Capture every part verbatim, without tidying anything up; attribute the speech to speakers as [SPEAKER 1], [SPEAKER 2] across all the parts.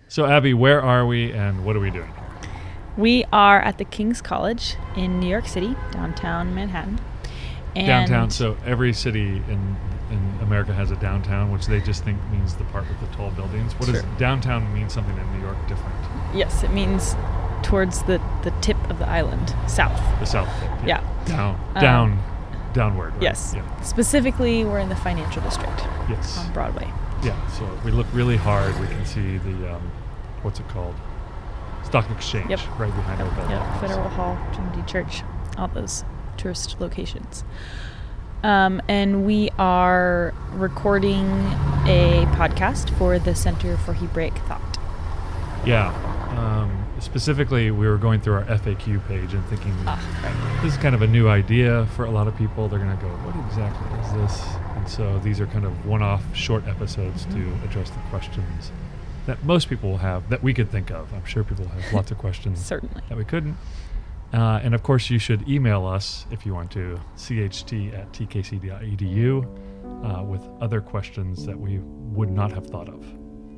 [SPEAKER 1] So, Abby, where are we and what are we doing?
[SPEAKER 2] We are at the King's College in New York City, downtown Manhattan. And
[SPEAKER 1] downtown, so every city in in America has a downtown, which they just think means the part with the tall buildings. What
[SPEAKER 2] Sure.
[SPEAKER 1] does downtown mean something in New York different?
[SPEAKER 2] Yes, it means towards the, the tip of the island, south.
[SPEAKER 1] The south tip.
[SPEAKER 2] Yeah.
[SPEAKER 1] Down,
[SPEAKER 2] Um,
[SPEAKER 1] down, downward. Right?
[SPEAKER 2] Yes.
[SPEAKER 1] Yeah.
[SPEAKER 2] Specifically, we're in the financial district
[SPEAKER 1] Yes.
[SPEAKER 2] on Broadway.
[SPEAKER 1] Yeah. So if we look really hard, we can see the, um, what's it called? Stock Exchange.
[SPEAKER 2] Yep.
[SPEAKER 1] Right behind our building.
[SPEAKER 2] Yeah, Federal Hall, Trinity Church, all those tourist locations. Um, and we are recording a podcast for the Center for Hebraic Thought.
[SPEAKER 1] Yeah. Um, specifically, we were going through our F A Q page and thinking,
[SPEAKER 2] Ah, right.
[SPEAKER 1] this is kind of a new idea for a lot of people. They're going to go, what exactly is this? And so these are kind of one-off short episodes
[SPEAKER 2] Mm-hmm.
[SPEAKER 1] to address the questions that most people will have, that we could think of. I'm sure people have lots of questions
[SPEAKER 2] Certainly.
[SPEAKER 1] that we couldn't. Uh, and of course, you should email us if you want to, c h t at t k c dot e d u, uh, with other questions that we would not have thought of.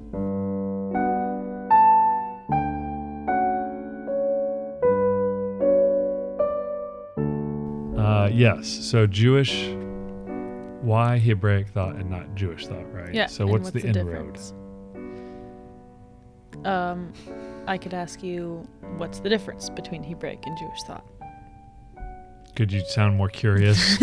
[SPEAKER 1] Uh, yes, so Jewish, why Hebraic thought and not Jewish thought, right?
[SPEAKER 2] Yeah.
[SPEAKER 1] So
[SPEAKER 2] and
[SPEAKER 1] what's, the inroad?
[SPEAKER 2] difference? Um, I could ask you, what's the difference between Hebraic and Jewish thought?
[SPEAKER 1] Could you sound more curious?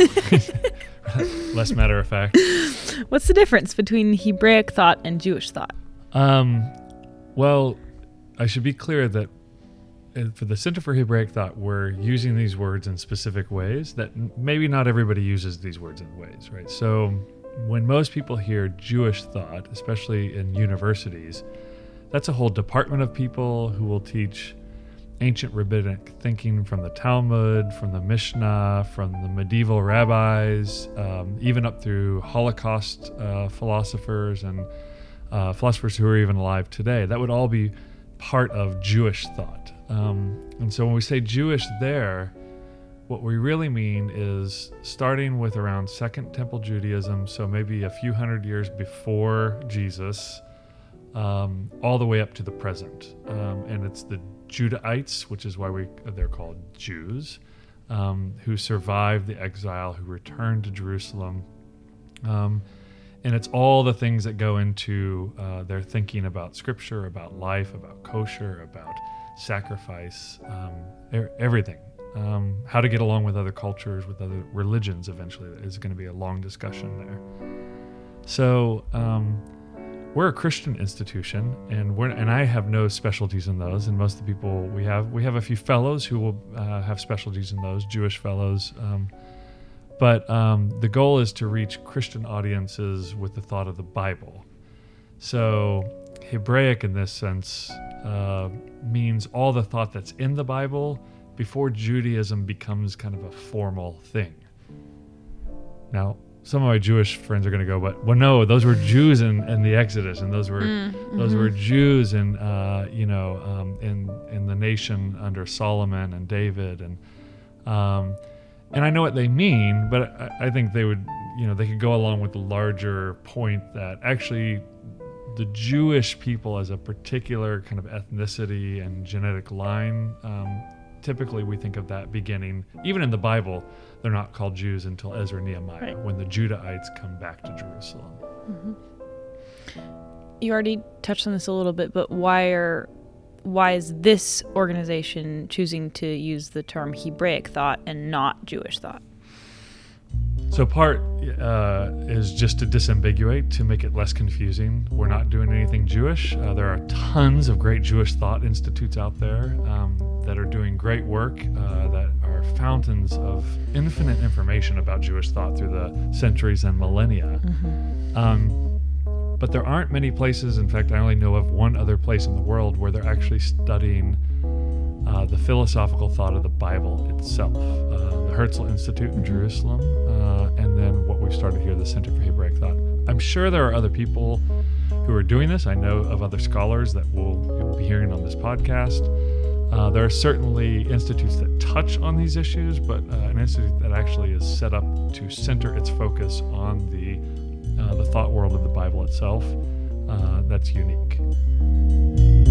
[SPEAKER 1] Less matter of fact.
[SPEAKER 2] What's the difference between Hebraic thought and Jewish thought?
[SPEAKER 1] Um, well, I should be clear that uh, for the Center for Hebraic Thought, we're using these words in specific ways that n- maybe not everybody uses these words in ways, right? So when most people hear Jewish thought, especially in universities, that's a whole department of people who will teach ancient rabbinic thinking from the Talmud, from the Mishnah, from the medieval rabbis, um, even up through Holocaust uh, philosophers and uh, philosophers who are even alive today. That would all be part of Jewish thought. Um, and so when we say Jewish there, what we really mean is starting with around Second Temple Judaism, so maybe a few hundred years before Jesus, um, all the way up to the present. Um, and it's the Judahites, which is why we they're called Jews, um, who survived the exile, who returned to Jerusalem. Um, and it's all the things that go into uh, their thinking about scripture, about life, about kosher, about sacrifice, um, er- everything. Um, how to get along with other cultures, with other religions eventually is going to be a long discussion there. So um, we're a Christian institution, and we're and I have no specialties in those. And most of the people we have, we have a few fellows who will uh, have specialties in those, Jewish fellows. Um, but um, the goal is to reach Christian audiences with the thought of the Bible. So Hebraic in this sense uh, means all the thought that's in the Bible before Judaism becomes kind of a formal thing. Now, some of my Jewish friends are going to go, but well, no, those were Jews in, in the Exodus, and those were
[SPEAKER 2] Mm,
[SPEAKER 1] those
[SPEAKER 2] mhm.
[SPEAKER 1] were Jews in uh, you know um, in in the nation under Solomon and David, and um, and I know what they mean, but I, I think they would you know they could go along with the larger point that actually the Jewish people as a particular kind of ethnicity and genetic line. Um, Typically, we think of that beginning. Even in the Bible, they're not called Jews until Ezra and Nehemiah,
[SPEAKER 2] Right.
[SPEAKER 1] when the Judahites come back to Jerusalem.
[SPEAKER 2] You already touched on this a little bit, but why are why is this organization choosing to use the term Hebraic thought and not Jewish thought?
[SPEAKER 1] So part uh, is just to disambiguate, to make it less confusing. We're not doing anything Jewish. Uh, there are tons of great Jewish thought institutes out there um, that are doing great work, uh, that are fountains of infinite information about Jewish thought through the centuries and millennia. Um, but there aren't many places, in fact, I only know of one other place in the world where they're actually studying uh, the philosophical thought of the Bible itself. Uh, the Herzl Institute in Jerusalem, uh, and then what we've started here, the Center for Hebraic Thought. I'm sure there are other people who are doing this. I know of other scholars that we'll, you'll be hearing on this podcast. Uh, there are certainly institutes that touch on these issues, but uh, an institute that actually is set up to center its focus on the uh, the thought world of the Bible itself, uh, that's unique.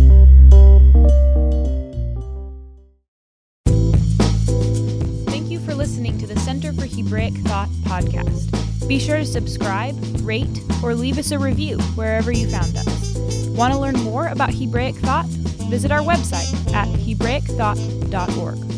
[SPEAKER 2] listening to the Center for Hebraic Thought podcast. Be sure to subscribe, rate, or leave us a review wherever you found us. Want to learn more about Hebraic Thought? Visit our website at hebraic thought dot org.